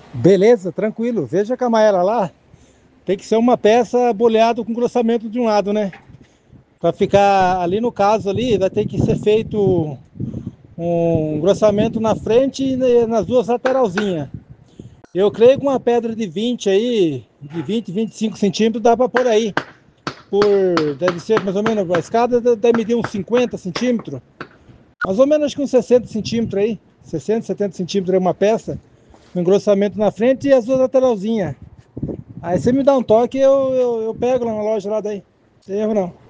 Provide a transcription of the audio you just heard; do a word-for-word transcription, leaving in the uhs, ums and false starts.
Beleza, tranquilo. Veja com a Maera lá, tem que ser uma peça boleada com grossamento de um lado, né? Para ficar ali no caso ali, vai ter que ser feito um grossamento na frente e nas duas lateralzinhas. Eu creio que uma pedra de vinte aí, de vinte, vinte e cinco centímetros, dá para pôr aí. Por, deve ser mais ou menos, a escada deve medir uns cinquenta centímetros. Mais ou menos acho que uns sessenta centímetros aí. sessenta, setenta centímetros é uma peça. Um engrossamento na frente e as duas lateralzinhas. Aí você me dá um toque e eu, eu, eu pego lá na loja lá daí. Não tem erro não.